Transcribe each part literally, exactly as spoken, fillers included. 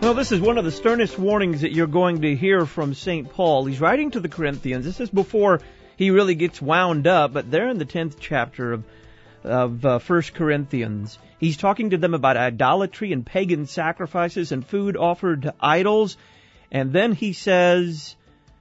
Well, this is one of the sternest warnings that you're going to hear from Saint Paul. He's writing to the Corinthians. This is before he really gets wound up, but they're in the tenth chapter of of uh, First Corinthians. He's talking to them about idolatry and pagan sacrifices and food offered to idols. And then he says,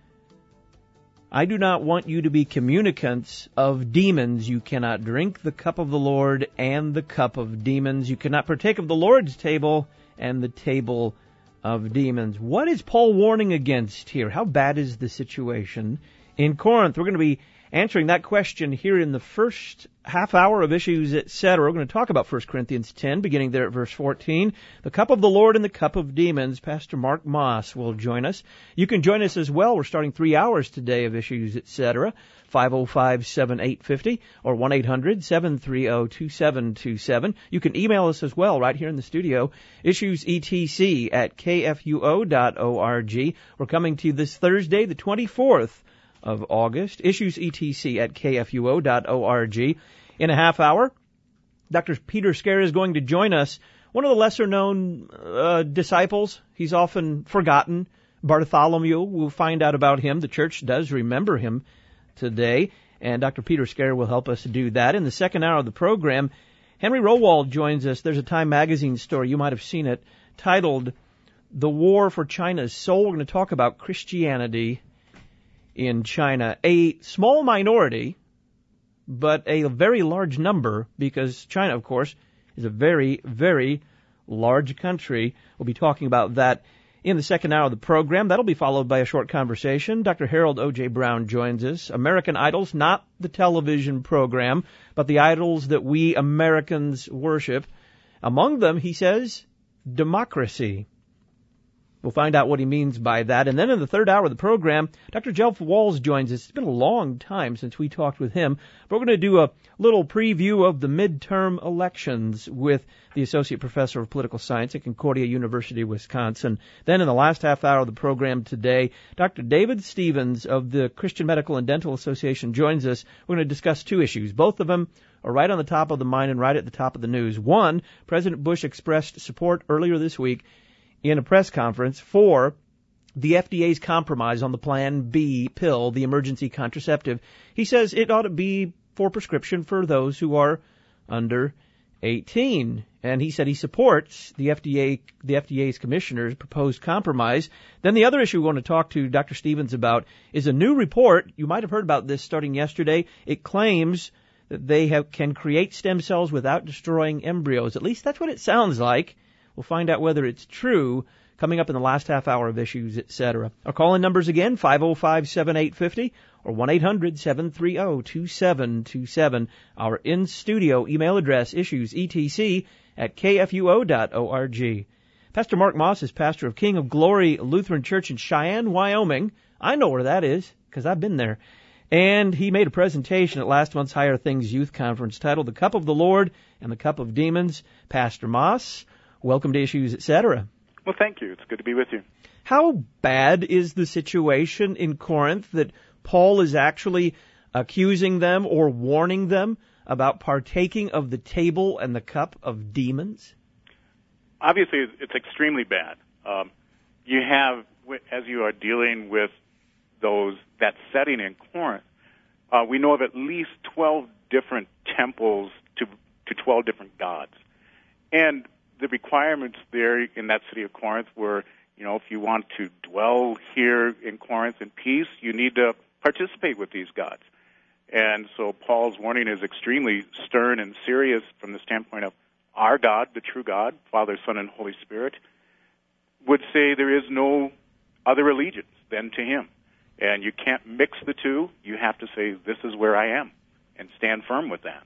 I do not want you to be communicants of demons. You cannot drink the cup of the Lord and the cup of demons. You cannot partake of the Lord's table and the table of demons. What is Paul warning against here? How bad is the situation in Corinth? We're going to be answering that question here in the first half hour of Issues, et cetera. We're going to talk about First Corinthians ten, beginning there at verse fourteen. The cup of the Lord and the cup of demons. Pastor Mark Moss will join us. You can join us as well. We're starting three hours today of Issues, et cetera. five oh five, seven eight five oh or one eight hundred, seven three zero, two seven two seven. You can email us as well right here in the studio, issuesetc at kfuo dot org. We're coming to you this Thursday, the twenty-fourth of August, issuesetc at kfuo dot org. In a half hour, Doctor Peter Scarer is going to join us, one of the lesser-known uh, disciples. He's often forgotten. Bartholomew, we'll find out about him. The church does remember him today, and Doctor Peter Scarer will help us do that. In the second hour of the program, Henry Rowald joins us. There's a Time magazine story, you might have seen it, titled The War for China's Soul. We're going to talk about Christianity in China. A small minority, but a very large number, because China, of course, is a very, very large country. We'll be talking about that in the second hour of the program. That'll be followed by a short conversation. Doctor Harold O J. Brown joins us. American Idols, not the television program, but the idols that we Americans worship. Among them, he says, democracy. We'll find out what he means by that. And then in the third hour of the program, Doctor Jelf Walls joins us. It's been a long time since we talked with him. But we're going to do a little preview of the midterm elections with the Associate Professor of Political Science at Concordia University, Wisconsin. Then in the last half hour of the program today, Doctor David Stevens of the Christian Medical and Dental Association joins us. We're going to discuss two issues. Both of them are right on the top of the mind and right at the top of the news. One, President Bush expressed support earlier this week in a press conference for the F D A's compromise on the Plan B pill, the emergency contraceptive. He says it ought to be for prescription for those who are under eighteen. And he said he supports the F D A, the F D A's commissioner's proposed compromise. Then the other issue we want to talk to Doctor Stevens about is a new report. You might have heard about this starting yesterday. It claims that they have, can create stem cells without destroying embryos. At least that's what it sounds like. We'll find out whether it's true coming up in the last half hour of Issues, et cetera. Our call-in numbers again, five oh five, seven eight five oh or one eight hundred, seven three zero, two seven two seven. Our in-studio email address, issuesetc at kfuo dot org. Pastor Mark Moss is pastor of King of Glory Lutheran Church in Cheyenne, Wyoming. I know where that is because I've been there. And he made a presentation at last month's Higher Things Youth Conference titled The Cup of the Lord and the Cup of Demons. Pastor Moss, welcome to Issues, et cetera. Well, thank you. It's good to be with you. How bad is the situation in Corinth that Paul is actually accusing them or warning them about partaking of the table and the cup of demons? Obviously, it's extremely bad. Um, you have, as you are dealing with those that setting in Corinth, uh, we know of at least twelve different temples to to twelve different gods, and the requirements there in that city of Corinth were, you know, if you want to dwell here in Corinth in peace, you need to participate with these gods. And so Paul's warning is extremely stern and serious from the standpoint of our God, the true God, Father, Son, and Holy Spirit, would say there is no other allegiance than to Him. And you can't mix the two. You have to say, this is where I am, and stand firm with that.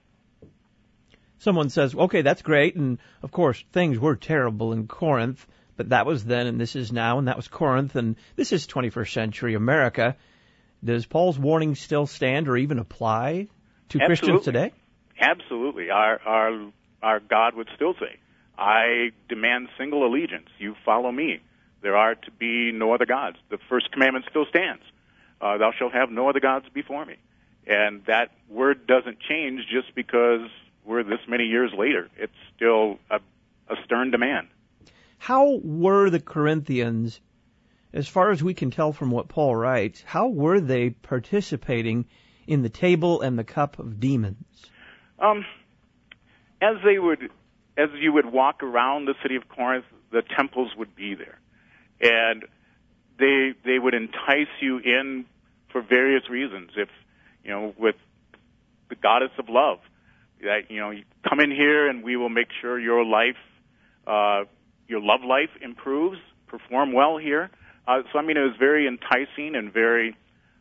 Someone says, okay, that's great, and of course things were terrible in Corinth, but that was then and this is now, and that was Corinth, and this is twenty-first century America. Does Paul's warning still stand or even apply to Absolutely. Christians today? Absolutely. Our, our, our God would still say, I demand single allegiance. You follow me. There are to be no other gods. The first commandment still stands. Uh, thou shalt have no other gods before me. And that word doesn't change just because we're this many years later. It's still a, a stern demand. how were the Corinthians, as far as we can tell from what Paul writes, how were they participating in the table and the cup of demons? Um, as they would, as you would walk around the city of Corinth, the temples would be there, and they they would entice you in for various reasons. If you know, with the goddess of love, that you know, you come in here and we will make sure your life, uh, your love life improves. Perform well here. Uh, so I mean, it was very enticing and very,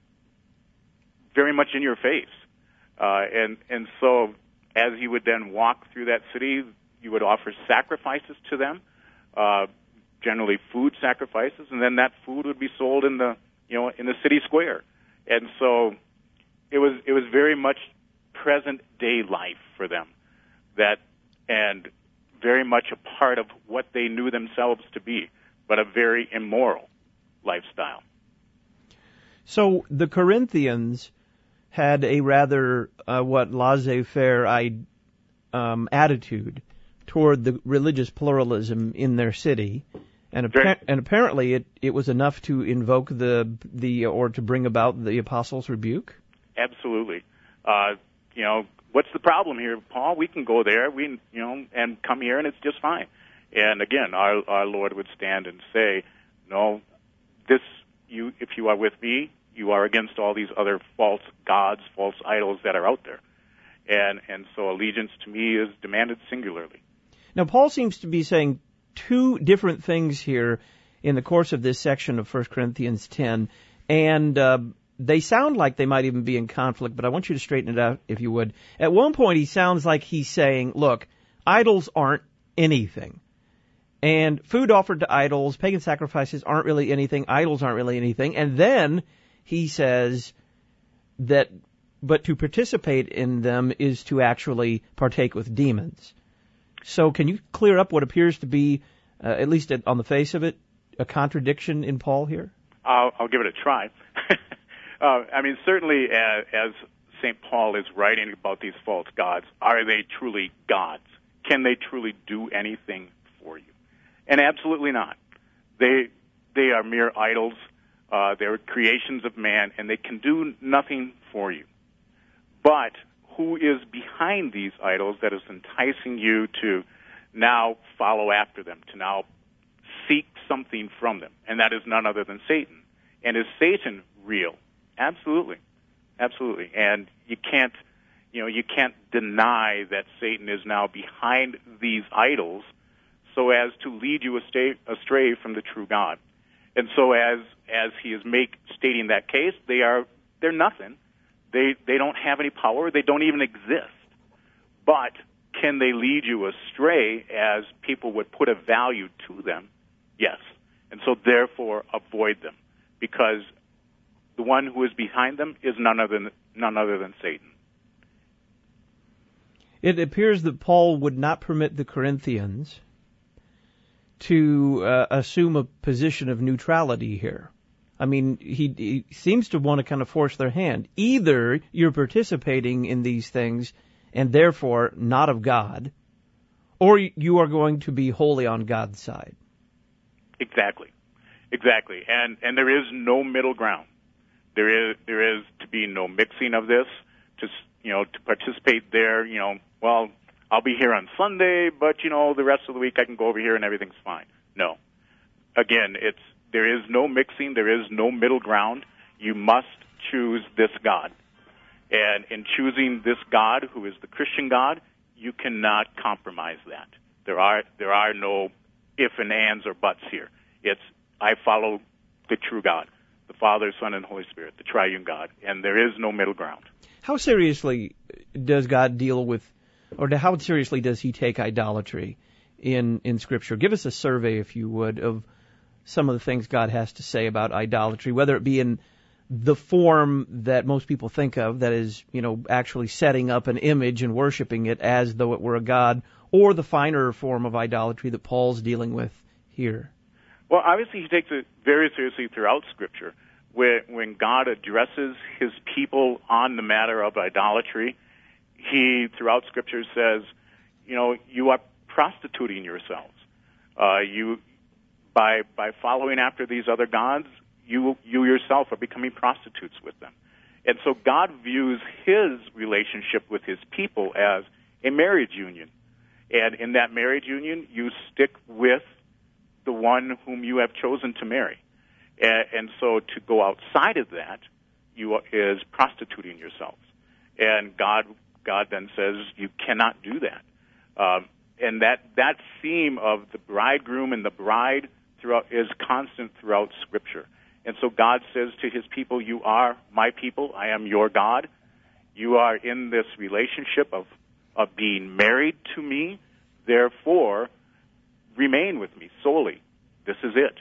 very much in your face. Uh, and and so as you would then walk through that city, you would offer sacrifices to them, uh, generally food sacrifices, and then that food would be sold in the you know in the city square. And so it was it was very much present day life for them, that and very much a part of what they knew themselves to be, but a very immoral lifestyle. So the Corinthians had a rather uh, what laissez-faire um, attitude toward the religious pluralism in their city, and, appa- and apparently it, it was enough to invoke the the or to bring about the apostles' rebuke. Absolutely. Uh, you know, what's the problem here, Paul? We can go there, we you know, and come here, and it's just fine. And again, our our Lord would stand and say, "No, this you if you are with me, you are against all these other false gods, false idols that are out there." And and so allegiance to me is demanded singularly. Now, Paul seems to be saying two different things here in the course of this section of First Corinthians ten, and uh, they sound like they might even be in conflict, but I want you to straighten it out, if you would. At one point, he sounds like he's saying, look, idols aren't anything. And food offered to idols, pagan sacrifices aren't really anything, idols aren't really anything. And then he says that, but to participate in them is to actually partake with demons. So can you clear up what appears to be, uh, at least on the face of it, a contradiction in Paul here? I'll, I'll give it a try. uh, I mean, certainly as, as Saint Paul is writing about these false gods, are they truly gods? Can they truly do anything for you? And absolutely not. They they are mere idols. Uh, they're creations of man, and they can do nothing for you. But who is behind these idols that is enticing you to now follow after them, to now seek something from them? And that is none other than Satan. And is Satan real? Absolutely. Absolutely. And you can't, you know, you can't deny that Satan is now behind these idols so as to lead you astray, astray from the true God. And so as as he is make stating that case, they are they're nothing. They they don't have any power. They don't even exist. But can they lead you astray as people would put a value to them? Yes. And so therefore avoid them, because the one who is behind them is none other than none other than Satan. It appears that Paul would not permit the Corinthians to uh, assume a position of neutrality here. I mean, he, he seems to want to kind of force their hand. Either you're participating in these things and therefore not of God, or you are going to be wholly on God's side. Exactly. Exactly. And and there is no middle ground. There is there is to be no mixing of this, to you know, to participate there, you know, well, I'll be here on Sunday, but, you know, the rest of the week I can go over here and everything's fine. No. Again, it's there is no mixing. There is no middle ground. You must choose this God. And in choosing this God, who is the Christian God, you cannot compromise that. There are there are no if and ands or buts here. It's I follow the true God, the Father, Son, and Holy Spirit, the triune God, and there is no middle ground. How seriously does God deal with, or how seriously does he take idolatry in, in Scripture? Give us a survey, if you would, of some of the things God has to say about idolatry, whether it be in the form that most people think of, that is, you know, actually setting up an image and worshiping it as though it were a god, or the finer form of idolatry that Paul's dealing with here. Well, obviously he takes it very seriously throughout Scripture. When, when God addresses his people on the matter of idolatry, he, throughout Scripture, says, you know, you are prostituting yourselves. Uh, you by by following after these other gods, you you yourself are becoming prostitutes with them. And so God views his relationship with his people as a marriage union. And in that marriage union, you stick with the one whom you have chosen to marry. And, and so to go outside of that, you are, is prostituting yourselves. And God God then says you cannot do that. Um, and that, that theme of the bridegroom and the bride throughout is constant throughout Scripture. And so God says to his people, you are my people, I am your God. You are in this relationship of, of being married to me, therefore remain with me solely. This is it.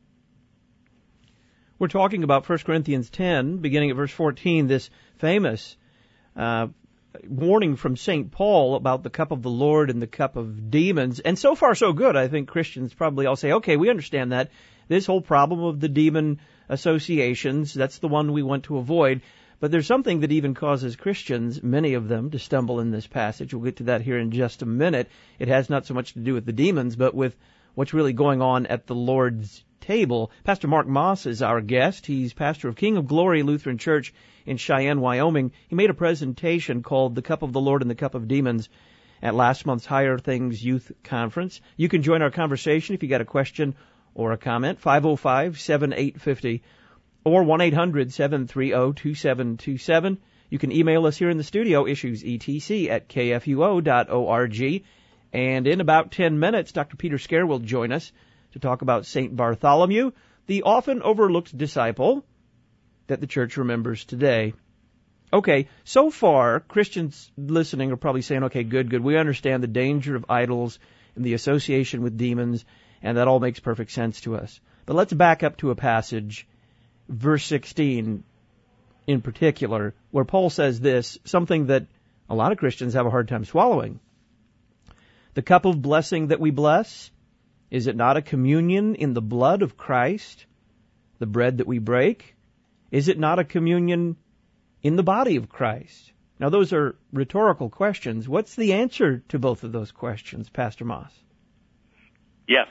We're talking about First Corinthians ten, beginning at verse fourteen, this famous uh, warning from Saint Paul about the cup of the Lord and the cup of demons. And so far so good. I think Christians probably all say, okay, we understand that. This whole problem of the demon associations, that's the one we want to avoid. But there's something that even causes Christians, many of them, to stumble in this passage. We'll get to that here in just a minute. It has not so much to do with the demons, but with what's really going on at the Lord's table. Pastor Mark Moss is our guest. He's pastor of King of Glory Lutheran Church in Cheyenne, Wyoming. He made a presentation called The Cup of the Lord and the Cup of Demons at last month's Higher Things Youth Conference. You can join our conversation if you got a question or a comment, five oh five, seven eight five oh or one eight hundred, seven three zero, two seven two seven. You can email us here in the studio, issuesetc at k f u o dot org. And in about ten minutes, Doctor Peter Scare will join us to talk about Saint Bartholomew, the often overlooked disciple that the church remembers today. Okay, so far, Christians listening are probably saying, okay, good, good. We understand the danger of idols and the association with demons, and that all makes perfect sense to us. But let's back up to a passage, verse sixteen in particular, where Paul says this, something that a lot of Christians have a hard time swallowing. The cup of blessing that we bless, is it not a communion in the blood of Christ? The bread that we break, is it not a communion in the body of Christ? Now, those are rhetorical questions. What's the answer to both of those questions, Pastor Moss? Yes.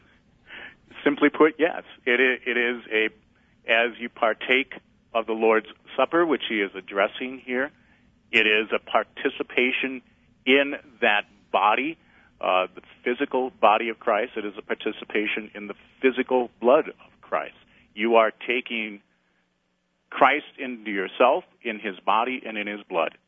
Simply put, yes. It is, it is a, as you partake of the Lord's Supper, which he is addressing here, it is a participation in that body, uh, the physical body of Christ. It is a participation in the physical blood of Christ. You are taking Christ into yourself, in his body, and in his blood.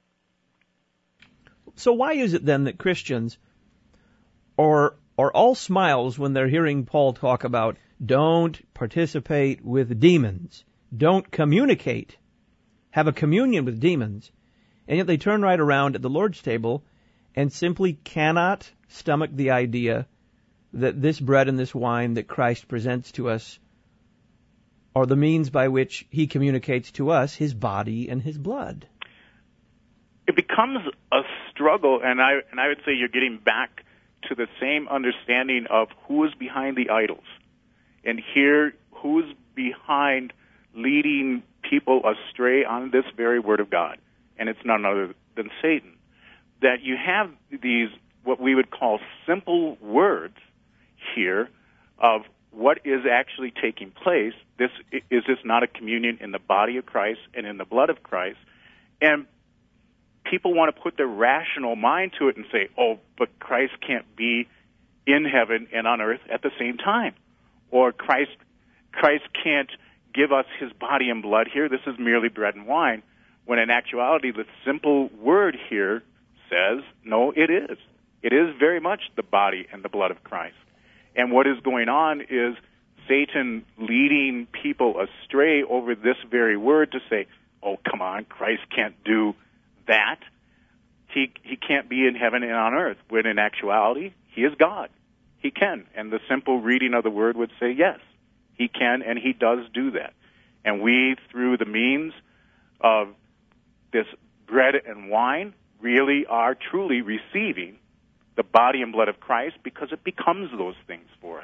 So why is it then that Christians are, are all smiles when they're hearing Paul talk about don't participate with demons, don't communicate, have a communion with demons, and yet they turn right around at the Lord's table and simply cannot stomach the idea that this bread and this wine that Christ presents to us are the means by which he communicates to us his body and his blood? It becomes a struggle, and I and I would say you're getting back to the same understanding of who is behind the idols. And here, who's behind leading people astray on this very word of God? And it's none other than Satan. That you have these, what we would call simple words here of what is actually taking place. This is this not a communion in the body of Christ and in the blood of Christ? And people want to put their rational mind to it and say, oh, but Christ can't be in heaven and on earth at the same time. Or Christ Christ can't give us his body and blood here. This is merely bread and wine. When in actuality, the simple word here says, no, it is. It is very much the body and the blood of Christ. And what is going on is Satan leading people astray over this very word to say, oh, come on, Christ can't do that. He he can't be in heaven and on earth, when in actuality, he is God. He can. And the simple reading of the word would say, yes, he can, and he does do that. And we, through the means of this bread and wine, really are truly receiving the body and blood of Christ, because it becomes those things for us.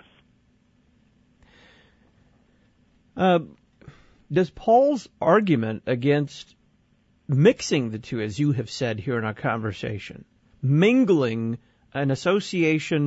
Uh, does Paul's argument against mixing the two, as you have said here in our conversation, mingling an association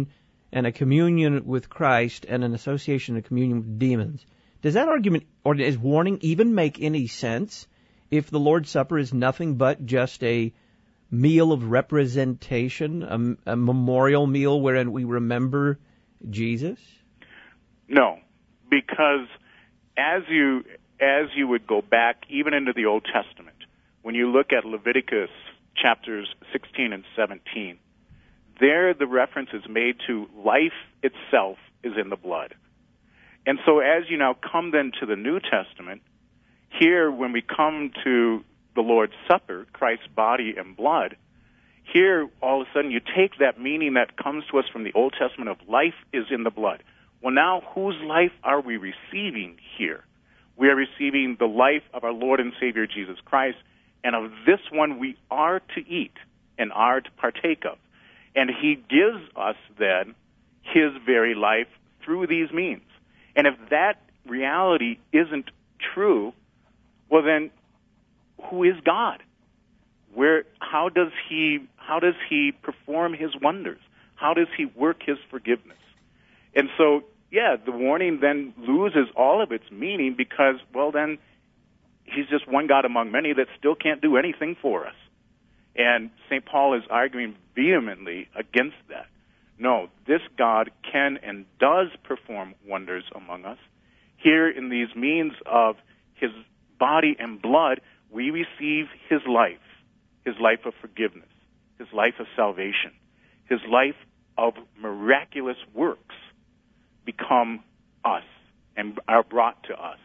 and a communion with Christ and an association and communion with demons. Does that argument, or does warning even make any sense if the Lord's Supper is nothing but just a meal of representation, a, a memorial meal wherein we remember Jesus? No, because as you as you would go back even into the Old Testament, when you look at Leviticus chapters sixteen and seventeen, there the reference is made to life itself is in the blood. And so as you now come then to the New Testament, here when we come to the Lord's Supper, Christ's body and blood, here all of a sudden you take that meaning that comes to us from the Old Testament of life is in the blood. Well, now whose life are we receiving here? We are receiving the life of our Lord and Savior Jesus Christ, and of this one we are to eat and are to partake of. And he gives us then his very life through these means. And if that reality isn't true, well then, who is God? Where? How does he? How does he perform his wonders? How does he work his forgiveness? And so, yeah, the warning then loses all of its meaning because, well, then he's just one God among many that still can't do anything for us. And Saint Paul is arguing vehemently against that. No, this God can and does perform wonders among us. Here in these means of his body and blood, we receive his life, his life of forgiveness, his life of salvation, his life of miraculous works become us and are brought to us.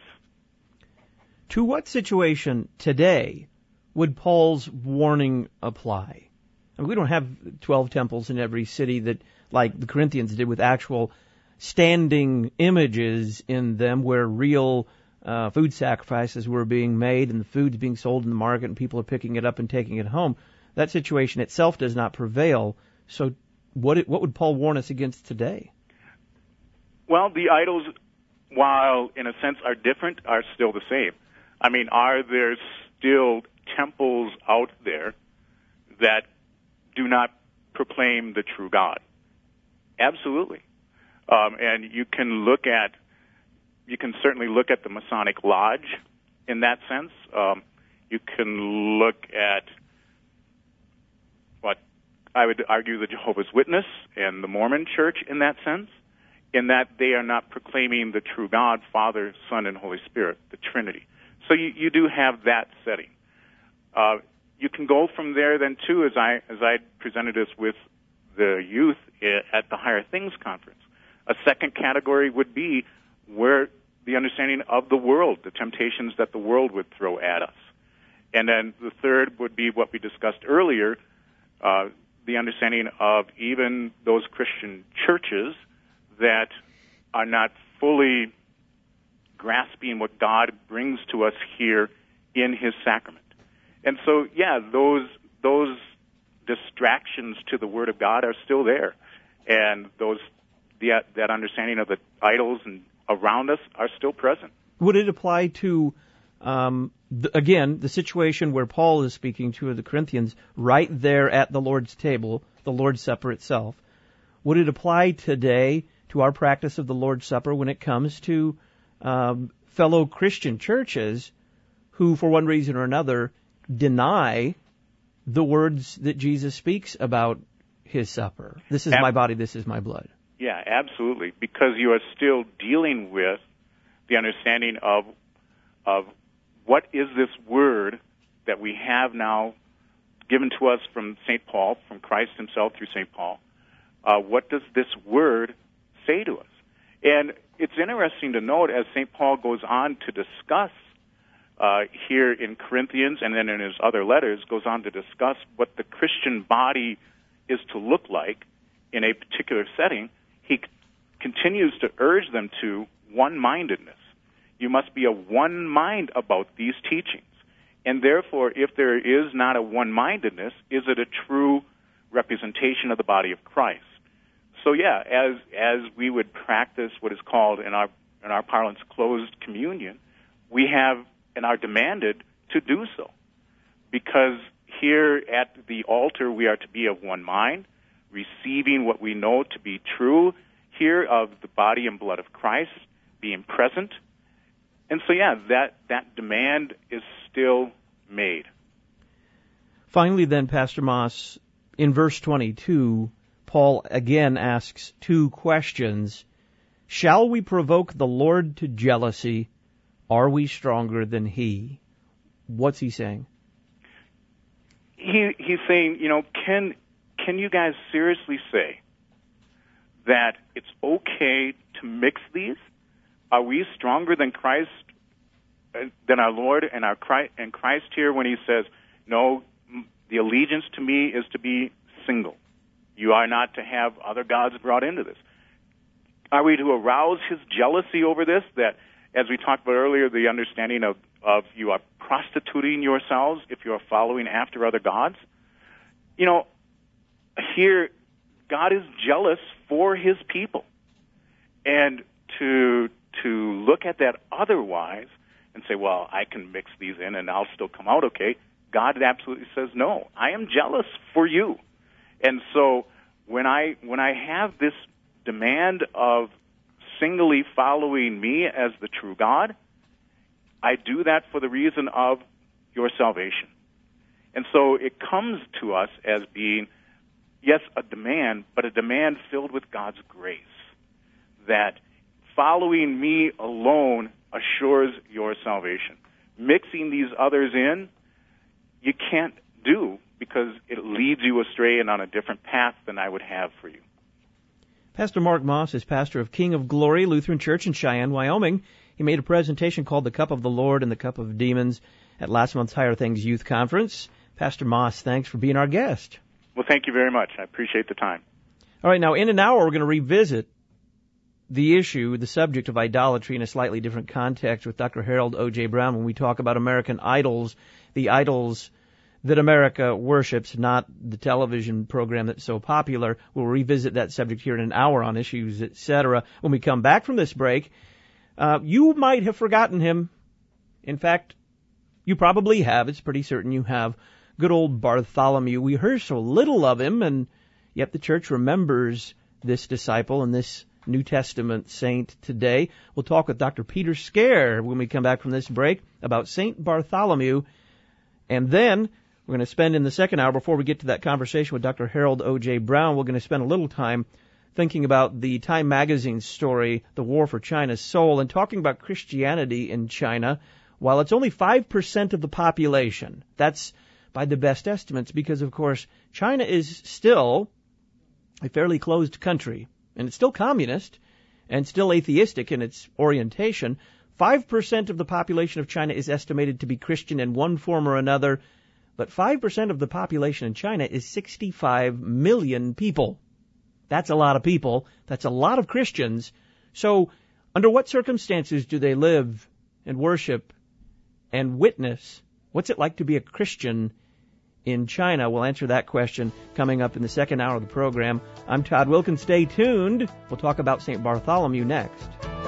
To what situation today would Paul's warning apply? I mean, we don't have twelve temples in every city that, like the Corinthians did, with actual standing images in them where real uh, food sacrifices were being made and the food's being sold in the market and people are picking it up and taking it home. That situation itself does not prevail. So what it, what would Paul warn us against today? Well, the idols, while in a sense are different, are still the same. I mean, are there still temples out there that do not proclaim the true God? Absolutely. Um, and you can look at, you can certainly look at the Masonic Lodge in that sense. Um, you can look at what I would argue the Jehovah's Witness and the Mormon Church in that sense, in that they are not proclaiming the true God, Father, Son, and Holy Spirit, the Trinity. So you, you do have that setting. Uh, you can go from there then too, as I as I presented this with the youth at the Higher Things Conference. A second category would be where the understanding of the world, the temptations that the world would throw at us. And then the third would be what we discussed earlier, uh, the understanding of even those Christian churches that are not fully grasping what God brings to us here in his sacrament. And so, yeah, those those distractions to the Word of God are still there. And those the, that understanding of the idols and around us are still present. Would it apply to, um, the, again, the situation where Paul is speaking to the Corinthians right there at the Lord's table, the Lord's Supper itself? Would it apply today to our practice of the Lord's Supper when it comes to um, fellow Christian churches who, for one reason or another, deny the words that Jesus speaks about his supper? This is Ab- my body, this is my blood. Yeah, absolutely, because you are still dealing with the understanding of of what is this word that we have now given to us from Saint Paul, from Christ himself through Saint Paul. Uh, what does this word say to us? And it's interesting to note as Saint Paul goes on to discuss uh, here in Corinthians and then in his other letters, goes on to discuss what the Christian body is to look like in a particular setting. He c- continues to urge them to one-mindedness. You must be of one mind about these teachings. And therefore, if there is not a one-mindedness, is it a true representation of the body of Christ? So yeah, as as we would practice what is called in our in our parlance closed communion, we have and are demanded to do so. Because here at the altar we are to be of one mind, receiving what we know to be true here of the body and blood of Christ, being present. And so, yeah, that, that demand is still made. Finally, then, Pastor Moss, in verse twenty-two, Paul again asks two questions. Shall we provoke the Lord to jealousy? Are we stronger than he? What's he saying? He, he's saying, you know, can can you guys seriously say that it's okay to mix these? Are we stronger than Christ, than our Lord and our Christ, and Christ here when he says, no, the allegiance to me is to be single. You are not to have other gods brought into this. Are we to arouse his jealousy over this? That, as we talked about earlier, the understanding of, of you are prostituting yourselves if you are following after other gods? You know, here, God is jealous for his people. And to to look at that otherwise and say, well, I can mix these in and I'll still come out okay, God absolutely says, no, I am jealous for you. And so when I when I have this demand of singly following me as the true God, I do that for the reason of your salvation. And so it comes to us as being, yes, a demand, but a demand filled with God's grace. That following me alone assures your salvation. Mixing these others in, you can't do because it leads you astray and on a different path than I would have for you. Pastor Mark Moss is pastor of King of Glory Lutheran Church in Cheyenne, Wyoming. He made a presentation called The Cup of the Lord and the Cup of Demons at last month's Higher Things Youth Conference. Pastor Moss, thanks for being our guest. Well, thank you very much. I appreciate the time. All right, now in an hour we're going to revisit the issue, the subject of idolatry in a slightly different context with Doctor Harold O J. Brown when we talk about American idols, the idols that America worships, not the television program that's so popular. We'll revisit that subject here in an hour on Issues, et cetera. When we come back from this break, uh, you might have forgotten him. In fact, you probably have. It's pretty certain you have. Good old Bartholomew. We heard so little of him, and yet the church remembers this disciple and this New Testament saint today. We'll talk with Doctor Peter Scare when we come back from this break about Saint Bartholomew. And then we're going to spend in the second hour, before we get to that conversation with Doctor Harold O J. Brown, we're going to spend a little time thinking about the Time Magazine story, The War for China's Soul, and talking about Christianity in China. While it's only five percent of the population, that's by the best estimates, because, of course, China is still a fairly closed country, and it's still communist and still atheistic in its orientation. five percent of the population of China is estimated to be Christian in one form or another, but five percent of the population in China is sixty-five million people. That's a lot of people. That's a lot of Christians. So under what circumstances do they live and worship and witness? What's it like to be a Christian in China? We'll answer that question coming up in the second hour of the program. I'm Todd Wilkins. Stay tuned. We'll talk about Saint Bartholomew next.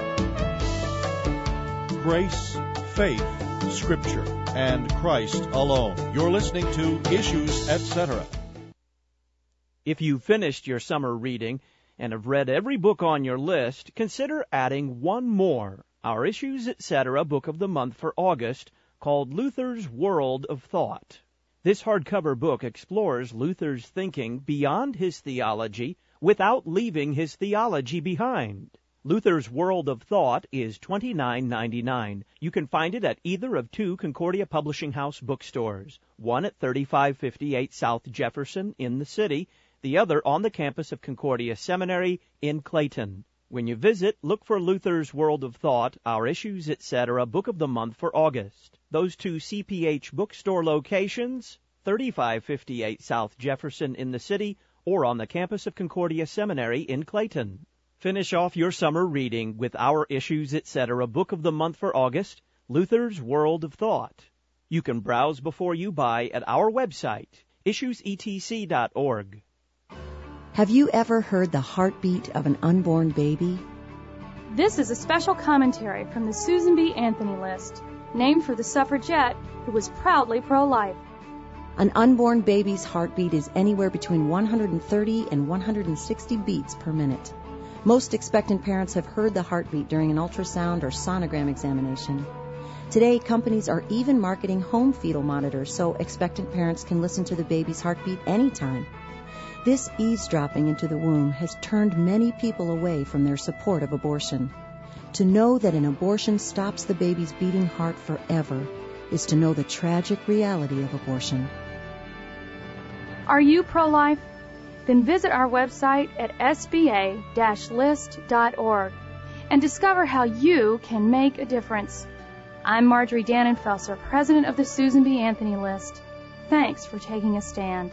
Grace, faith, Scripture, and Christ alone. You're listening to Issues, et cetera. If you've finished your summer reading and have read every book on your list, consider adding one more, our Issues, et cetera book of the month for August, called Luther's World of Thought. This hardcover book explores Luther's thinking beyond his theology without leaving his theology behind. Luther's World of Thought is twenty-nine ninety-nine. You can find it at either of two Concordia Publishing House bookstores, one at thirty-five fifty-eight South Jefferson in the city, the other on the campus of Concordia Seminary in Clayton. When you visit, look for Luther's World of Thought, our Issues, et cetera book of the month for August. Those two C P H bookstore locations, thirty-five fifty-eight South Jefferson in the city, or on the campus of Concordia Seminary in Clayton. Finish off your summer reading with our Issues, et cetera book of the month for August, Luther's World of Thought. You can browse before you buy at our website, issues e t c dot org. Have you ever heard the heartbeat of an unborn baby? This is a special commentary from the Susan B. Anthony list, named for the suffragette who was proudly pro-life. An unborn baby's heartbeat is anywhere between one hundred thirty and one hundred sixty beats per minute. Most expectant parents have heard the heartbeat during an ultrasound or sonogram examination. Today, companies are even marketing home fetal monitors so expectant parents can listen to the baby's heartbeat anytime. This eavesdropping into the womb has turned many people away from their support of abortion. To know that an abortion stops the baby's beating heart forever is to know the tragic reality of abortion. Are you pro-life? Then visit our website at s b a dash list dot org and discover how you can make a difference. I'm Marjorie Dannenfelser, president of the Susan B. Anthony List. Thanks for taking a stand.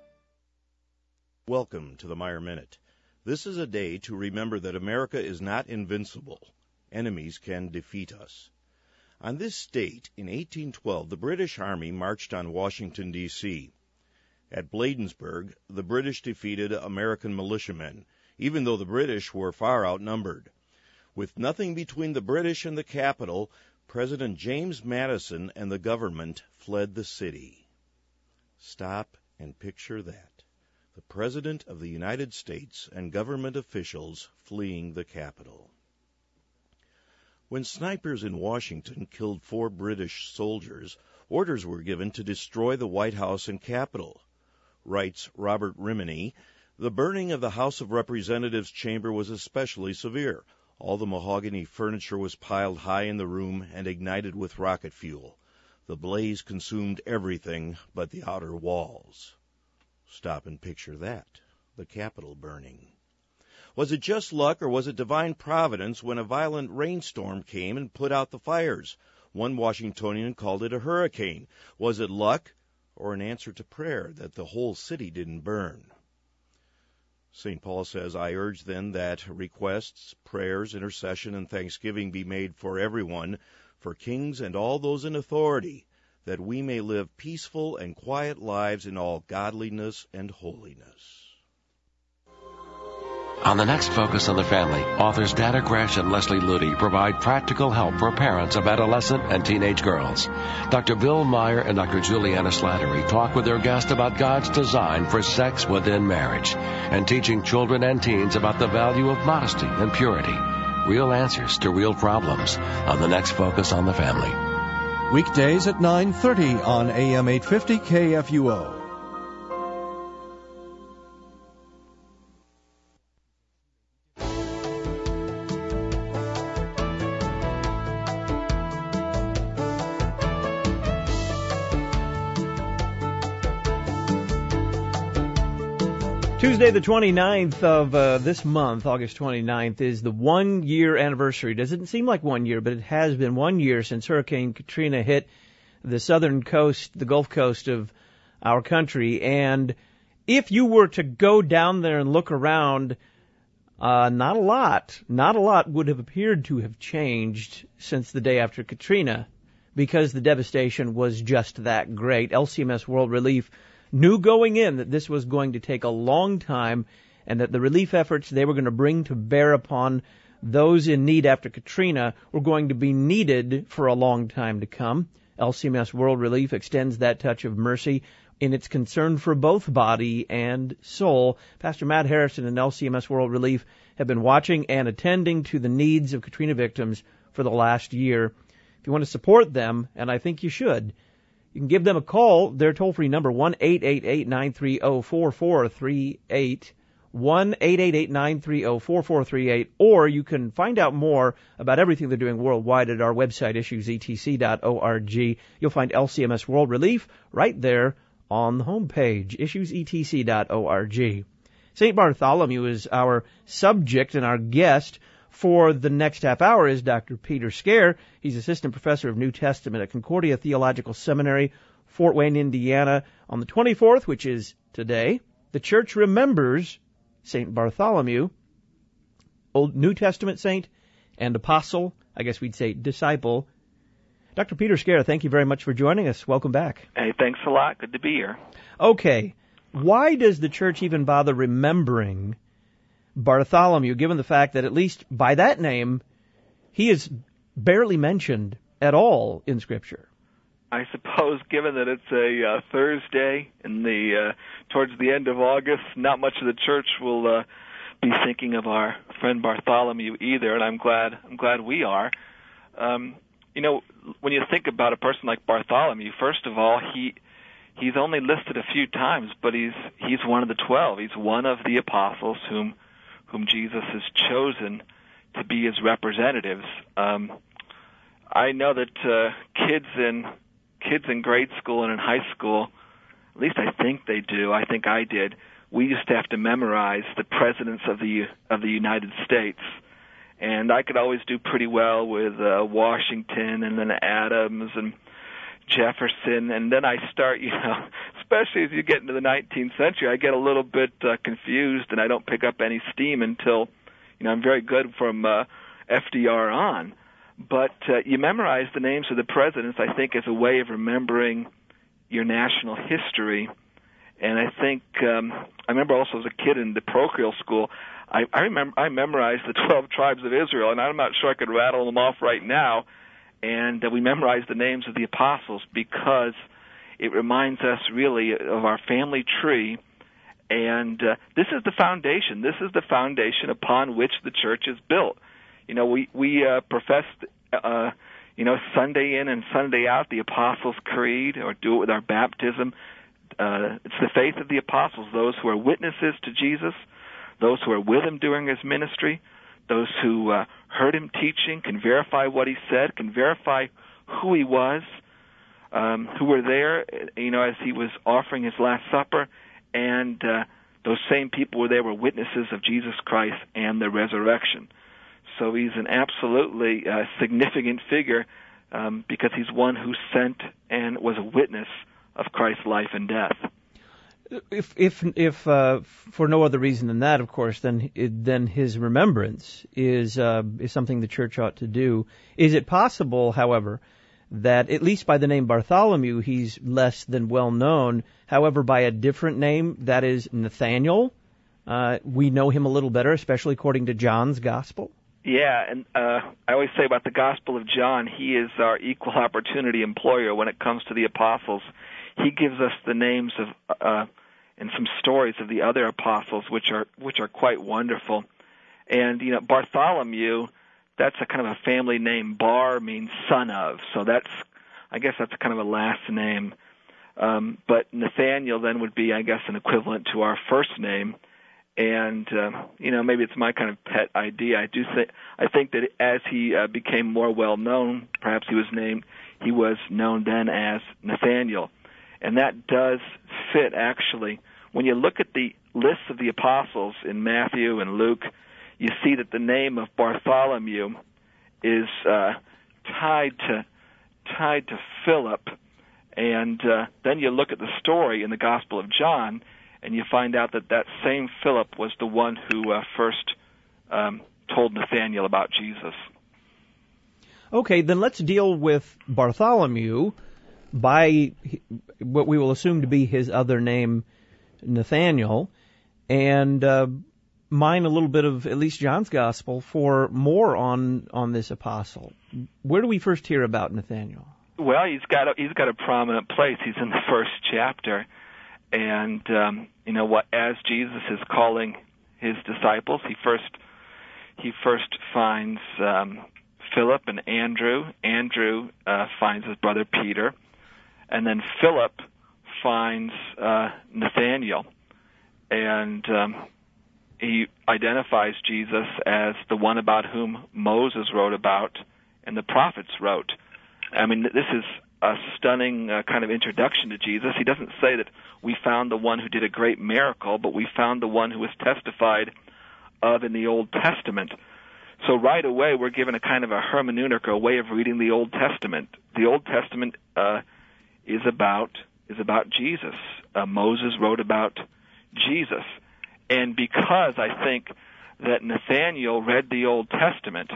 Welcome to the Meyer Minute. This is a day to remember that America is not invincible. Enemies can defeat us. On this date, in eighteen twelve, the British Army marched on Washington, D C At Bladensburg, the British defeated American militiamen, even though the British were far outnumbered. With nothing between the British and the capital, President James Madison and the government fled the city. Stop and picture that. The President of the United States and government officials fleeing the capital. When snipers in Washington killed four British soldiers, orders were given to destroy the White House and Capitol. Writes Robert Rimini, the burning of the House of Representatives chamber was especially severe. All the mahogany furniture was piled high in the room and ignited with rocket fuel. The blaze consumed everything but the outer walls. Stop and picture that, the Capitol burning. Was it just luck or was it divine providence when a violent rainstorm came and put out the fires? One Washingtonian called it a hurricane. Was it luck or an answer to prayer that the whole city didn't burn? Saint Paul says, I urge then that requests, prayers, intercession, and thanksgiving be made for everyone, for kings and all those in authority, that we may live peaceful and quiet lives in all godliness and holiness. On the next Focus on the Family, authors Dana Gresh and Leslie Ludy provide practical help for parents of adolescent and teenage girls. Doctor Bill Meyer and Doctor Juliana Slattery talk with their guest about God's design for sex within marriage and teaching children and teens about the value of modesty and purity. Real answers to real problems on the next Focus on the Family. Weekdays at nine thirty on A M eight fifty K F U O. Tuesday, the twenty-ninth of uh, this month, August twenty-ninth, is the one-year anniversary. Doesn't seem like one year, but it has been one year since Hurricane Katrina hit the southern coast, the Gulf Coast of our country. And if you were to go down there and look around, uh, not a lot, not a lot would have appeared to have changed since the day after Katrina, because the devastation was just that great. L C M S World Relief knew going in that this was going to take a long time and that the relief efforts they were going to bring to bear upon those in need after Katrina were going to be needed for a long time to come. L C M S World Relief extends that touch of mercy in its concern for both body and soul. Pastor Matt Harrison and L C M S World Relief have been watching and attending to the needs of Katrina victims for the last year. If you want to support them, and I think you should, you can give them a call. Their toll-free number, one eight eight eight, nine three zero, four four three eight, one eight eight eight, nine three zero, four four three eight, or you can find out more about everything they're doing worldwide at our website, issues e t c dot org. You'll find L C M S World Relief right there on the homepage, issues e t c dot org. Saint Bartholomew is our subject, and our guest for the next half hour is Doctor Peter Scare. He's assistant professor of New Testament at Concordia Theological Seminary, Fort Wayne, Indiana. On the twenty-fourth, which is today, the church remembers Saint Bartholomew, Old New Testament saint and apostle, I guess we'd say disciple. Doctor Peter Scare, thank you very much for joining us. Welcome back. Hey, thanks a lot. Good to be here. Okay, why does the church even bother remembering Bartholomew, given the fact that at least by that name, he is barely mentioned at all in Scripture? I suppose, given that it's a uh, Thursday in the uh, towards the end of August, not much of the church will uh, be thinking of our friend Bartholomew either, and I'm glad I'm glad we are. Um, you know, when you think about a person like Bartholomew, first of all, he he's only listed a few times, but he's he's one of the twelve. He's one of the apostles whom whom Jesus has chosen to be his representatives. Um, I know that uh, kids in kids in grade school and in high school, at least I think they do, I think I did, we used to have to memorize the presidents of the of the United States. And I could always do pretty well with uh, Washington and then Adams and Jefferson. And then I start, you know, especially as you get into the nineteenth century, I get a little bit uh, confused and I don't pick up any steam until, you know, I'm very good from uh, F D R on. But uh, you memorize the names of the presidents, I think, as a way of remembering your national history. And I think, um, I remember also as a kid in the parochial school, I, I remember I memorized the twelve tribes of Israel, and I'm not sure I could rattle them off right now. And uh, we memorized the names of the apostles because it reminds us really of our family tree. And uh, this is the foundation. This is the foundation upon which the church is built. You know, we we uh, profess, uh, you know, Sunday in and Sunday out the Apostles' Creed, or do it with our baptism. Uh, it's the faith of the apostles, those who are witnesses to Jesus, those who are with him during his ministry, those who uh, heard him teaching, can verify what he said, can verify who he was, um, who were there, you know, as he was offering his Last Supper, and uh, those same people were there were witnesses of Jesus Christ and the resurrection. So he's an absolutely uh, significant figure um, because he's one who sent and was a witness of Christ's life and death. If if if uh, for no other reason than that, of course, then then his remembrance is uh, is something the church ought to do. Is it possible, however, that at least by the name Bartholomew he's less than well known? However, by a different name, that is Nathaniel, uh, we know him a little better, especially according to John's Gospel. Yeah, and uh, I always say about the Gospel of John, he is our equal opportunity employer when it comes to the apostles. He gives us the names of uh, and some stories of the other apostles, which are which are quite wonderful. And you know, Bartholomew, that's a kind of a family name. Bar means son of, so that's I guess that's kind of a last name. Um, but Nathaniel then would be, I guess, an equivalent to our first name. And uh, you know, maybe it's my kind of pet idea. I do think I think that as he uh, became more well known, perhaps he was named. He was known then as Nathaniel. And that does fit, actually. When you look at the lists of the apostles in Matthew and Luke, you see that the name of Bartholomew is uh, tied to tied to Philip. And uh, then you look at the story in the Gospel of John, and you find out that that same Philip was the one who uh, first um, told Nathanael about Jesus. Okay, then let's deal with Bartholomew by what we will assume to be his other name, Nathaniel, and uh, mine a little bit of at least John's Gospel for more on on this apostle. Where do we first hear about Nathaniel? Well, he's got a, he's got a prominent place. He's in the first chapter, and um, you know what? As Jesus is calling his disciples, he first he first finds um, Philip and Andrew. Andrew uh, finds his brother Peter. And then Philip finds uh, Nathanael, and um, he identifies Jesus as the one about whom Moses wrote about and the prophets wrote. I mean, this is a stunning uh, kind of introduction to Jesus. He doesn't say that we found the one who did a great miracle, but we found the one who was testified of in the Old Testament. So right away, we're given a kind of a hermeneutic, or a way of reading the Old Testament. The Old Testament uh, is about is about Jesus. Uh, Moses wrote about Jesus. And because I think that Nathanael read the Old Testament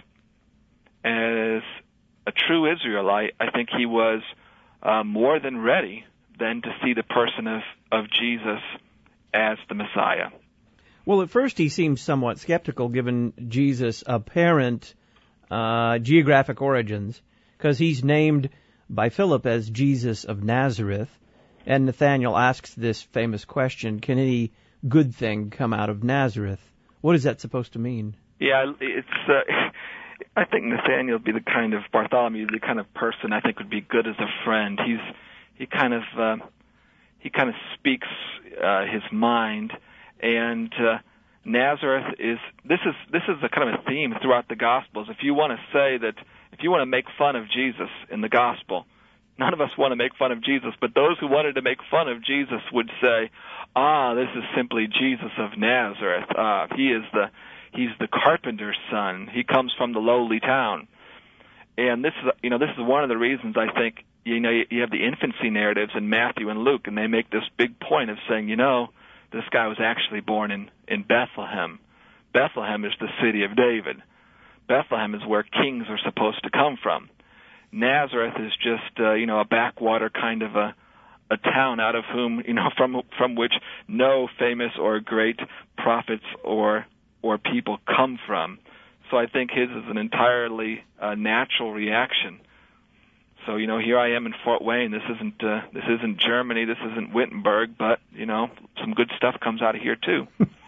as a true Israelite, I think he was uh, more than ready then to see the person of, of Jesus as the Messiah. Well, at first he seems somewhat skeptical given Jesus' apparent uh, geographic origins, because he's named by Philip as Jesus of Nazareth. And Nathanael asks this famous question, can any good thing come out of Nazareth? What is that supposed to mean? Yeah, it's. Uh, I think Nathanael would be the kind of Bartholomew, the kind of person I think would be good as a friend. He's he kind of uh, he kind of speaks uh, his mind, and uh, Nazareth is this is this is a kind of a theme throughout the Gospels. If you want to say that, if you want to make fun of Jesus in the Gospel, none of us want to make fun of Jesus, but those who wanted to make fun of Jesus would say, "Ah, this is simply Jesus of Nazareth. Uh, he is the he's the carpenter's son. He comes from the lowly town." And this is, you know, this is one of the reasons I think, you know, you have the infancy narratives in Matthew and Luke, and they make this big point of saying, you know, this guy was actually born in in Bethlehem. Bethlehem is the city of David. Bethlehem is where kings are supposed to come from. Nazareth is just, uh, you know, a backwater kind of a a town out of whom, you know, from from which no famous or great prophets or or people come from. So I think his is an entirely uh, natural reaction. So, you know, here I am in Fort Wayne. This isn't uh, this isn't Germany. This isn't Wittenberg. But, you know, some good stuff comes out of here too.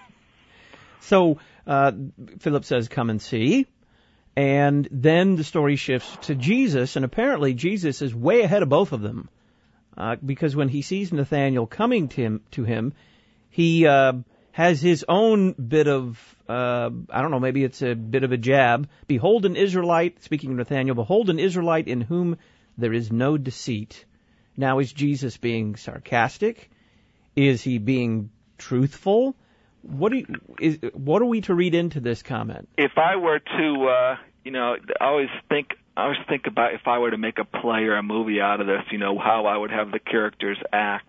So uh, Philip says, "Come and see." And then the story shifts to Jesus, and apparently Jesus is way ahead of both of them, uh, because when he sees Nathanael coming to him, to him he uh, has his own bit of, uh, I don't know, maybe it's a bit of a jab. "Behold an Israelite," speaking of Nathanael, "behold an Israelite in whom there is no deceit." Now, is Jesus being sarcastic? Is he being truthful? What do you, is, what are we to read into this comment? If I were to, uh, you know, I always think, I always think about if I were to make a play or a movie out of this, you know, how I would have the characters act.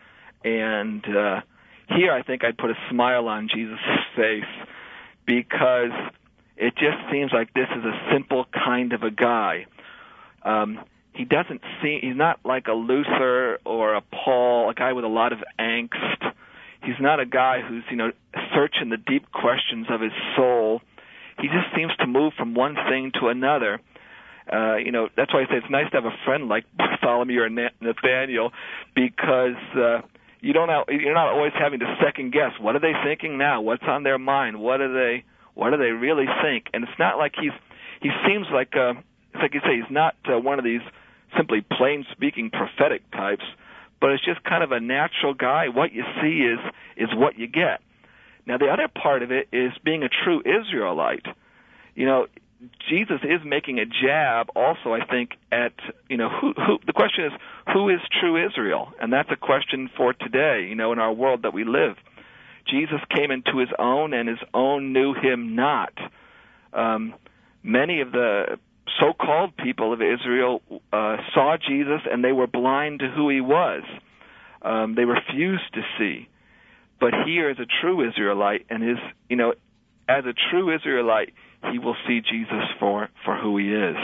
And uh, here, I think I'd put a smile on Jesus' face, because it just seems like this is a simple kind of a guy. Um, he doesn't seem, he's not like a Luther or a Paul, a guy with a lot of angst. He's not a guy who's, you know, searching the deep questions of his soul. He just seems to move from one thing to another. Uh, you know, that's why I say it's nice to have a friend like Bartholomew or Nathanael, because uh, you don't have, you're not always having to second guess. What are they thinking now? What's on their mind? What do they What do they really think? And it's not like he's he seems like uh, it's like you say, he's not uh, one of these simply plain speaking prophetic types. But it's just kind of a natural guy. What you see is is what you get. Now, the other part of it is being a true Israelite. You know, Jesus is making a jab also, I think, at, you know, who, who the question is, who is true Israel? And that's a question for today, you know, in our world that we live. Jesus came into his own, and his own knew him not. Um, many of the so-called people of Israel uh, saw Jesus, and they were blind to who he was. Um, they refused to see. But here is a true Israelite, and his, you know, as a true Israelite, he will see Jesus for, for who he is.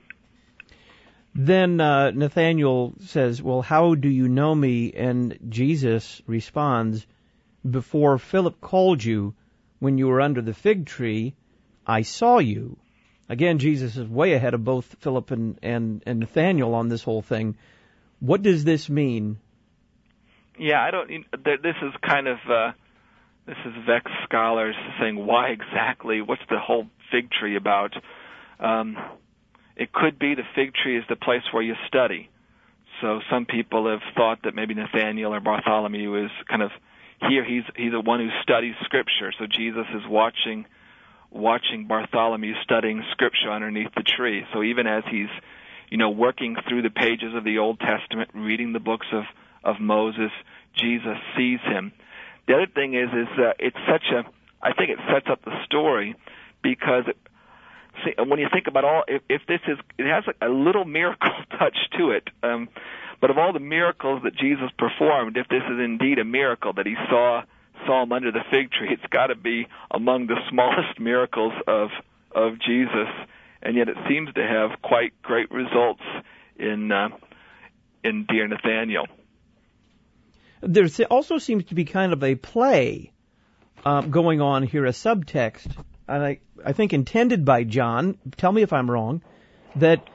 Then uh, Nathanael says, "Well, how do you know me?" And Jesus responds, "Before Philip called you, when you were under the fig tree, I saw you." Again, Jesus is way ahead of both Philip and, and, and Nathanael on this whole thing. What does this mean? Yeah, I don't. This is kind of uh, this is vexed scholars saying, why exactly? What's the whole fig tree about? Um, it could be the fig tree is the place where you study. So some people have thought that maybe Nathanael or Bartholomew is kind of here. He's he's the one who studies Scripture. So Jesus is watching. watching Bartholomew studying Scripture underneath the tree. So even as he's, you know, working through the pages of the Old Testament, reading the books of, of Moses, Jesus sees him. The other thing is, is uh, it's such a, I think it sets up the story, because it, see, when you think about all, if, if this is, it has a, a little miracle touch to it, um, but of all the miracles that Jesus performed, if this is indeed a miracle that he saw saw him under the fig tree, it's got to be among the smallest miracles of of Jesus, and yet it seems to have quite great results in uh, in dear Nathanael. There also seems to be kind of a play uh, going on here, a subtext, and I, I think intended by John, tell me if I'm wrong, that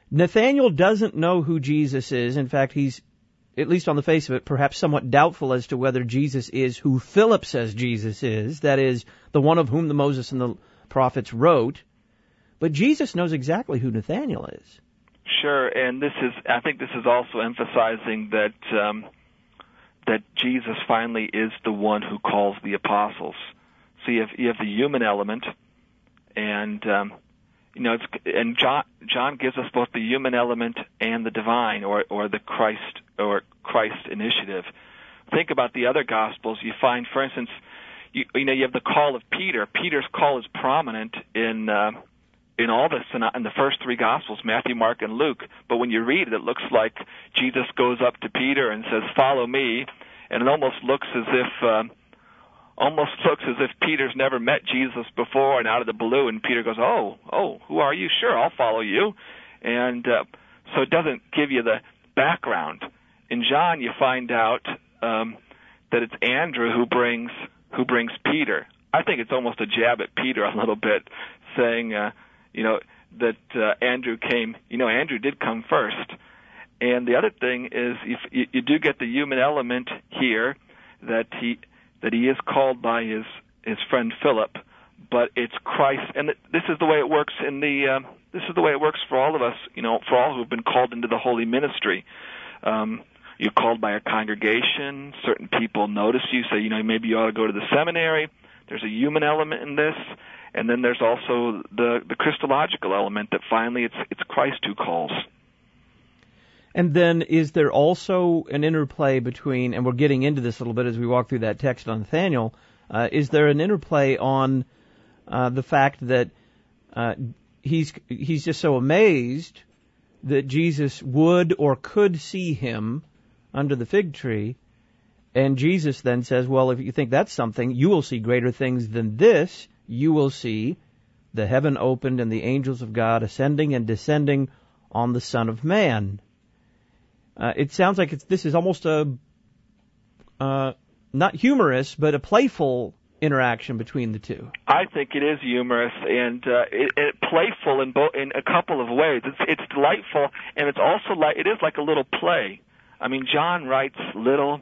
Nathanael doesn't know who Jesus is. In fact, he's, at least on the face of it, perhaps somewhat doubtful as to whether Jesus is who Philip says Jesus is, that is, the one of whom the Moses and the prophets wrote. But Jesus knows exactly who Nathanael is. Sure, and this is, I think this is also emphasizing that um, that Jesus finally is the one who calls the apostles. So you have you have the human element, and um, you know, it's, and John John gives us both the human element and the divine, or or the Christ or Christ initiative. Think about the other Gospels. You find, for instance, you, you know, you have the call of Peter. Peter's call is prominent in uh, in all the in the first three Gospels, Matthew, Mark, and Luke. But when you read it, it looks like Jesus goes up to Peter and says, "Follow me," and it almost looks as if uh, almost looks as if Peter's never met Jesus before, and out of the blue, and Peter goes, "Oh, oh, who are you? Sure, I'll follow you." And uh, so it doesn't give you the background. In John, you find out um, that it's Andrew who brings who brings Peter. I think it's almost a jab at Peter a little bit, saying, uh, you know, that uh, Andrew came. You know, Andrew did come first. And the other thing is, if you, you do get the human element here, that he that he is called by his his friend Philip, but it's Christ, and this is the way it works in the uh, this is the way it works for all of us. You know, for all who have been called into the holy ministry. Um, You're called by a congregation. Certain people notice you, say, you know, maybe you ought to go to the seminary. There's a human element in this, and then there's also the the Christological element that finally it's it's Christ who calls. And then is there also an interplay between, and we're getting into this a little bit as we walk through that text on Nathanael, uh, is there an interplay on uh, the fact that uh, he's he's just so amazed that Jesus would or could see him under the fig tree, and Jesus then says, well, if you think that's something, you will see greater things than this. You will see the heaven opened and the angels of God ascending and descending on the Son of Man. Uh, it sounds like it's, this is almost a, uh, not humorous, but a playful interaction between the two. I think it is humorous and uh, it, it playful in bo- in a couple of ways. It's it's delightful, and it's also like it is like a little play. I mean, John writes little.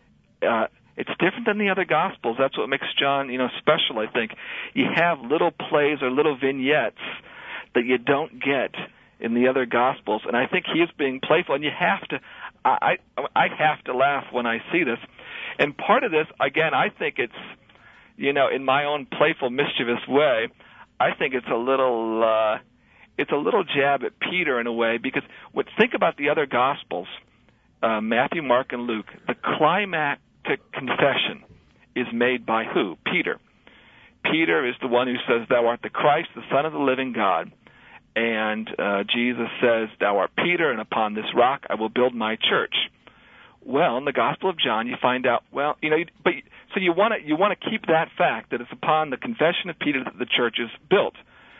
Uh, it's different than the other Gospels. That's what makes John, you know, special. I think you have little plays or little vignettes that you don't get in the other Gospels, and I think he is being playful. And you have to, I I, I have to laugh when I see this. And part of this, again, I think it's, you know, in my own playful, mischievous way, I think it's a little, uh, it's a little jab at Peter in a way, because what, think about the other Gospels. Uh, Matthew, Mark, and Luke, the climactic confession is made by who? Peter. Peter is the one who says, "Thou art the Christ, the Son of the living God." And uh, Jesus says, "Thou art Peter, and upon this rock I will build my church." Well, in the Gospel of John, you find out, well, you know, but so you want to you want to keep that fact that it's upon the confession of Peter that the church is built.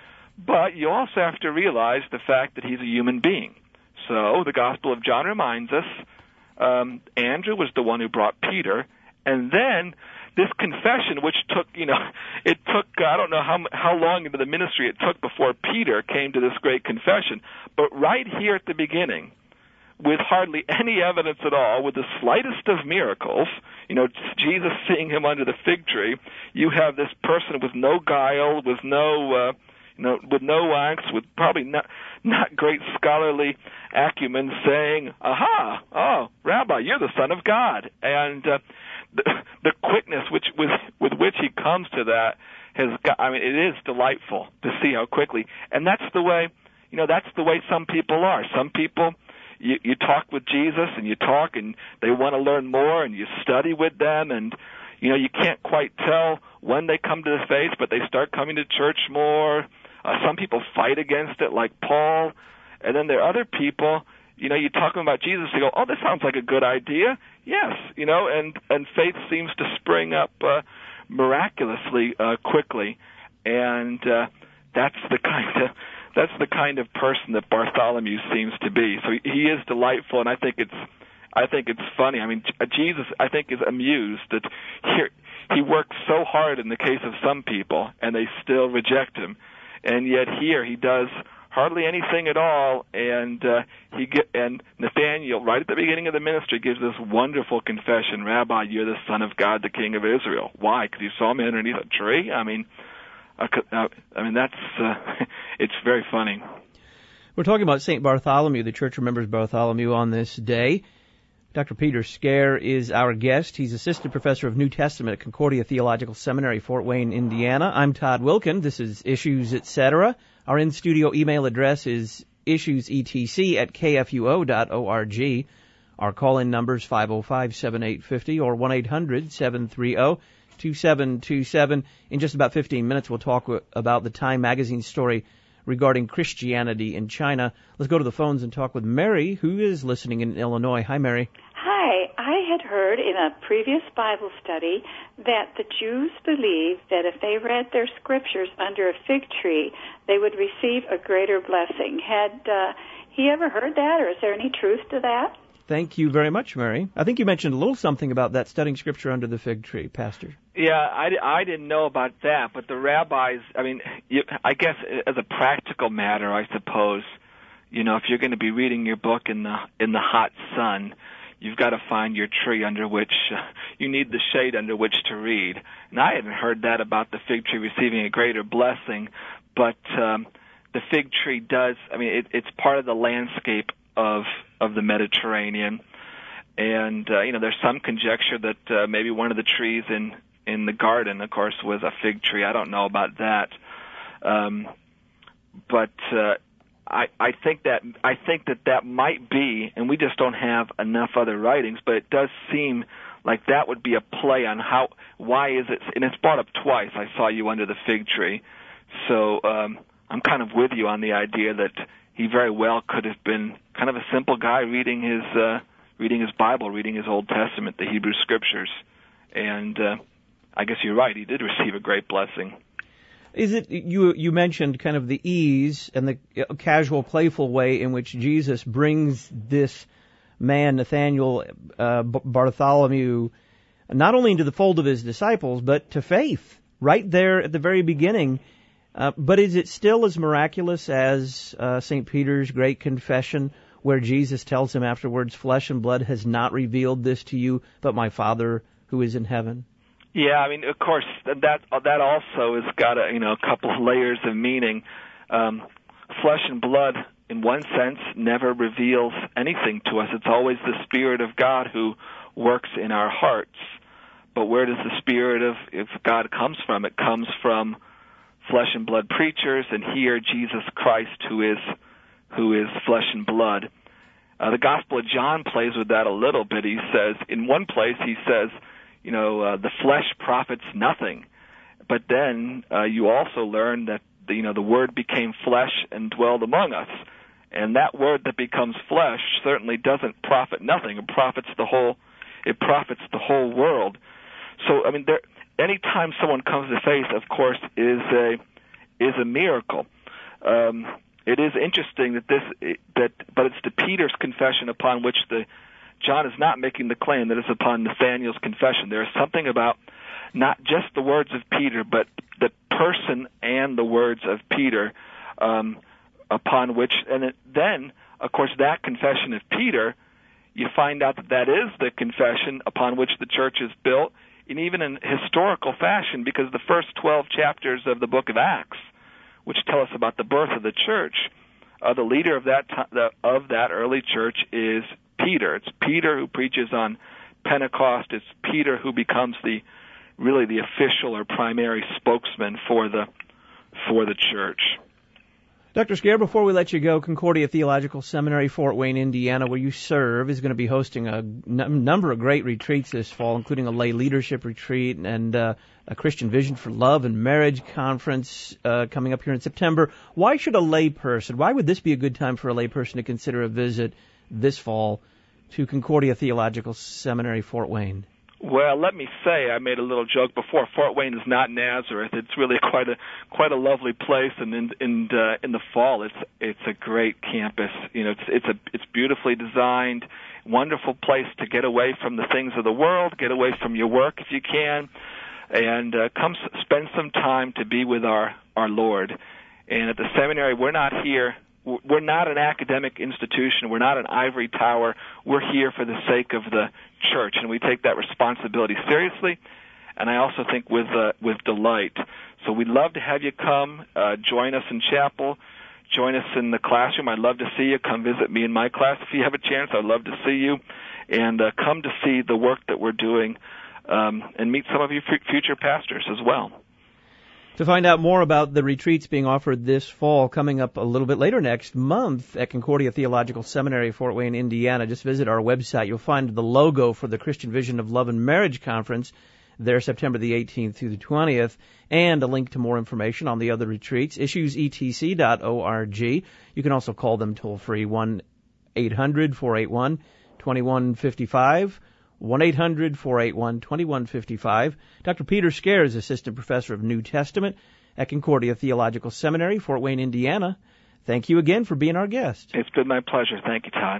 But you also have to realize the fact that he's a human being. So the Gospel of John reminds us um, Andrew was the one who brought Peter, and then this confession, which took, you know, it took, I don't know how how long into the ministry it took before Peter came to this great confession, but right here at the beginning, with hardly any evidence at all, with the slightest of miracles, you know, Jesus seeing him under the fig tree, you have this person with no guile, with no... Uh, You know, with no angst, with probably not not great scholarly acumen, saying, "Aha! Oh, Rabbi, you're the Son of God." And uh, the, the quickness which with with which he comes to that has got, I mean, it is delightful to see how quickly. And that's the way, you know, that's the way some people are. Some people, you, you talk with Jesus and you talk, and they want to learn more, and you study with them, and you know, you can't quite tell when they come to the faith, but they start coming to church more. Uh, some people fight against it, like Paul. And then there are other people, you know, you talk about Jesus, you go, "Oh, this sounds like a good idea." Yes, you know, and, and faith seems to spring up uh, miraculously uh, quickly. And uh, that's the kind of that's the kind of person that Bartholomew seems to be. So he is delightful, and I think it's I think it's funny. I mean, Jesus, I think, is amused that here he works so hard in the case of some people, and they still reject him. And yet here he does hardly anything at all, and uh, he get, and Nathaniel, right at the beginning of the ministry, gives this wonderful confession: Rabbi, you're the Son of God, the King of Israel. Why? Because you saw me underneath a tree? I mean, uh, I mean that's uh, it's very funny. We're talking about Saint Bartholomew. The Church remembers Bartholomew on this day. Doctor Peter Scare is our guest. He's Assistant Professor of New Testament at Concordia Theological Seminary, Fort Wayne, Indiana. I'm Todd Wilkin. This is Issues, et cetera. Our in-studio email address is issuesetc at k f u o dot org. Our call-in number is five oh five, seven eight five oh or one eight hundred, seven three zero, two seven two seven. In just about fifteen minutes, we'll talk w- about the Time magazine story regarding Christianity in China. Let's go to the phones and talk with Mary, who is listening in Illinois. Hi, Mary. Hi. I had heard in a previous Bible study that the Jews believed that if they read their scriptures under a fig tree, they would receive a greater blessing. Had uh, he ever heard that, or is there any truth to that? Thank you very much, Mary. I think you mentioned a little something about that, studying Scripture under the fig tree, Pastor. Yeah, I, I didn't know about that, but the rabbis, I mean, you, I guess as a practical matter, I suppose, you know, if you're going to be reading your book in the in the hot sun, you've got to find your tree under which, uh, you need the shade under which to read. And I hadn't heard that about the fig tree receiving a greater blessing, but um, the fig tree does, I mean, it, it's part of the landscape of of the Mediterranean, and uh, you know, there's some conjecture that uh, maybe one of the trees in in the garden, of course, was a fig tree. I don't know about that, um, but uh, I I think that I think that that might be, and we just don't have enough other writings, but it does seem like that would be a play on how why is it, and it's brought up twice. I saw you under the fig tree, so um, I'm kind of with you on the idea that he very well could have been kind of a simple guy reading his uh, reading his Bible, reading his Old Testament, the Hebrew Scriptures, and uh, I guess you're right. He did receive a great blessing. Is it you? You mentioned kind of the ease and the casual, playful way in which Jesus brings this man, Nathaniel uh, Bartholomew, not only into the fold of his disciples, but to faith right there at the very beginning. Uh, but is it still as miraculous as uh, Saint Peter's great confession, where Jesus tells him afterwards, "Flesh and blood has not revealed this to you, but my Father who is in heaven"? Yeah, I mean, of course, that that also has got a you know a couple of layers of meaning. Um, flesh and blood, in one sense, never reveals anything to us. It's always the Spirit of God who works in our hearts. But where does the Spirit of if God comes from? It comes from flesh and blood preachers, and here Jesus Christ, who is who is flesh and blood. Uh, the Gospel of John plays with that a little bit. He says, in one place, he says, you know, uh, the flesh profits nothing. But then uh, you also learn that the, you know the Word became flesh and dwelled among us, and that Word that becomes flesh certainly doesn't profit nothing. It profits the whole. It profits the whole world. So I mean, there. Anytime someone comes to faith, of course, is a is a miracle. Um, it is interesting that this that, but it's the Peter's confession upon which the John is not making the claim that it's upon Nathaniel's confession. There is something about not just the words of Peter, but the person and the words of Peter, um, upon which, and it, then, of course, that confession of Peter, you find out that that is the confession upon which the church is built. And even in historical fashion, because the first twelve chapters of the book of Acts, which tell us about the birth of the church, uh, the leader of that t- the, of that early church is Peter. It's Peter who preaches on Pentecost. It's Peter who becomes the really the official or primary spokesman for the for the church. Doctor Scare, before we let you go, Concordia Theological Seminary, Fort Wayne, Indiana, where you serve, is going to be hosting a n- number of great retreats this fall, including a lay leadership retreat and uh, a Christian Vision for Love and Marriage conference uh, coming up here in September. Why should a lay person, why would this be a good time for a lay person to consider a visit this fall to Concordia Theological Seminary, Fort Wayne? Well, let me say, I made a little joke before. Fort Wayne is not Nazareth. It's really quite a quite a lovely place, and in in, uh, in the fall, it's it's a great campus. You know, it's it's a it's beautifully designed, wonderful place to get away from the things of the world, get away from your work if you can, and uh, come spend some time to be with our our Lord. And at the seminary, we're not here we're not an academic institution. We're not an ivory tower. We're here for the sake of the church, and we take that responsibility seriously, and I also think with uh, with delight. So we'd love to have you come, uh, join us in chapel, join us in the classroom. I'd love to see you. Come visit me in my class if you have a chance. I'd love to see you, and uh, come to see the work that we're doing, um, and meet some of you f- future pastors as well. To find out more about the retreats being offered this fall, coming up a little bit later next month at Concordia Theological Seminary, Fort Wayne, Indiana, just visit our website. You'll find the logo for the Christian Vision of Love and Marriage Conference there September the eighteenth through the twentieth, and a link to more information on the other retreats, issues e t c dot org. You can also call them toll-free, one eight hundred four eight one two one five five, one eight hundred four eight one two one five five. Doctor Peter Scaer is Assistant Professor of New Testament at Concordia Theological Seminary, Fort Wayne, Indiana. Thank you again for being our guest. It's been my pleasure. Thank you, Todd.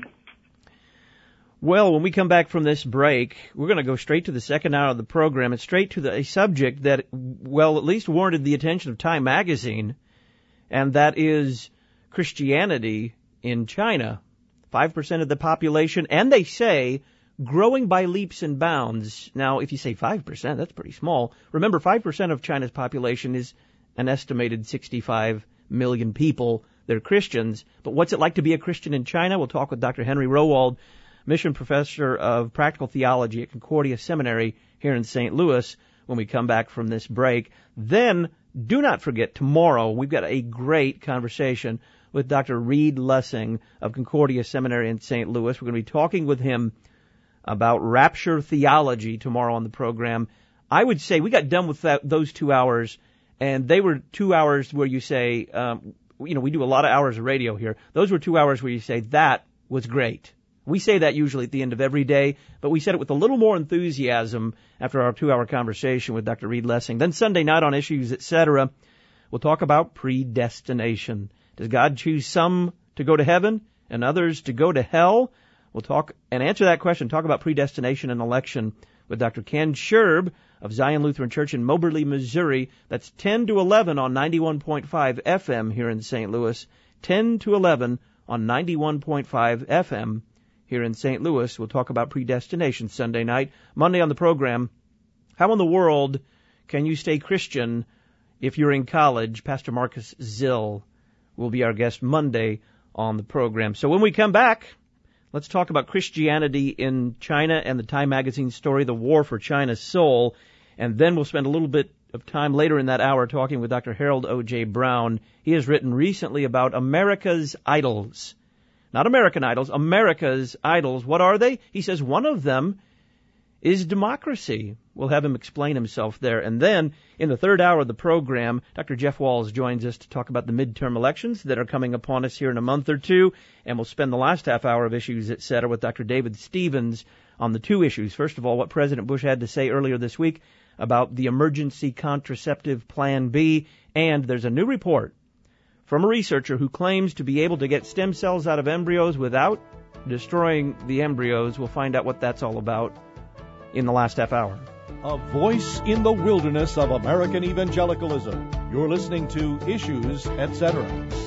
Well, when we come back from this break, we're going to go straight to the second hour of the program and straight to the, a subject that, well, at least warranted the attention of Time magazine, and that is Christianity in China. Five percent of the population, and they say growing by leaps and bounds. Now, if you say five percent, that's pretty small. Remember, five percent of China's population is an estimated sixty-five million people. They're Christians. But what's it like to be a Christian in China? We'll talk with Doctor Henry Rowald, Mission Professor of Practical Theology at Concordia Seminary here in Saint Louis, when we come back from this break. Then, do not forget, tomorrow we've got a great conversation with Doctor Reed Lessing of Concordia Seminary in Saint Louis. We're going to be talking with him about rapture theology tomorrow on the program. I would say we got done with that, those two hours, and they were two hours where you say, um, you know, we do a lot of hours of radio here. Those were two hours where you say, that was great. We say that usually at the end of every day, but we said it with a little more enthusiasm after our two-hour conversation with Doctor Reed Lessing. Then Sunday night on Issues, et cetera, we'll talk about predestination. Does God choose some to go to heaven and others to go to hell? We'll talk and answer that question, talk about predestination and election with Doctor Ken Scherb of Zion Lutheran Church in Moberly, Missouri. That's ten to eleven on ninety-one point five F M here in Saint Louis. ten to eleven on ninety-one point five F M here in Saint Louis. We'll talk about predestination Sunday night. Monday on the program, how in the world can you stay Christian if you're in college? Pastor Marcus Zill will be our guest Monday on the program. So when we come back, let's talk about Christianity in China and the Time magazine story, The War for China's Soul. And then we'll spend a little bit of time later in that hour talking with Doctor Harold O J. Brown. He has written recently about America's idols. Not American idols, America's idols. What are they? He says one of them is democracy. We'll have him explain himself there. And then, in the third hour of the program, Doctor Jeff Walls joins us to talk about the midterm elections that are coming upon us here in a month or two. And we'll spend the last half hour of Issues, et cetera, with Doctor David Stevens on the two issues. First of all, what President Bush had to say earlier this week about the emergency contraceptive Plan B. And there's a new report from a researcher who claims to be able to get stem cells out of embryos without destroying the embryos. We'll find out what that's all about in the last half hour. A voice in the wilderness of American evangelicalism. You're listening to Issues, et cetera.